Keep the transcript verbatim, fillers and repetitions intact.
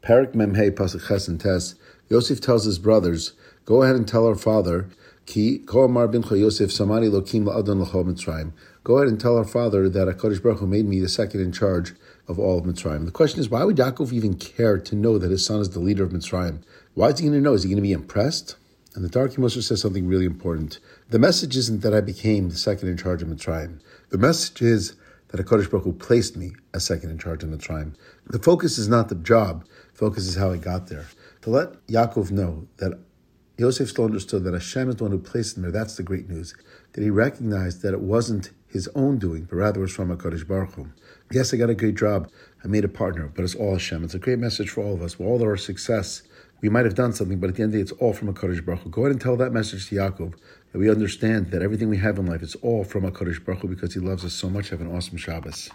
Parak Memhei Pasuk Ches and Tes. Yosef tells his brothers, "Go ahead and tell our father, Ki Ko Amar Bincha Yosef Samani Lokim La'adon L'Chol Mitzrayim. Go ahead and tell our father that HaKadosh Baruch Hu made me the second in charge of all of Mitzrayim." The question is, why would Yaakov even care to know that his son is the leader of Mitzrayim? Why is he going to know? Is he going to be impressed? And the Darkei Mussar says something really important. The message isn't that I became the second in charge of Mitzrayim. The message is that HaKadosh Baruch Hu placed me as second in charge of Mitzrayim. The focus is not the job. The focus is how I got there. To let Yaakov know that Yosef still understood that Hashem is the one who placed him there, that's the great news. That he recognized that it wasn't his own doing, but rather was from HaKadosh Baruch Hu. Yes, I got a great job. I made a partner, but it's all Hashem. It's a great message for all of us. With all of our success, we might have done something, but at the end of the day, it's all from HaKadosh Baruch Hu. Go ahead and tell that message to Yaakov, that we understand that everything we have in life is all from HaKadosh Baruch Hu because he loves us so much. Have an awesome Shabbos.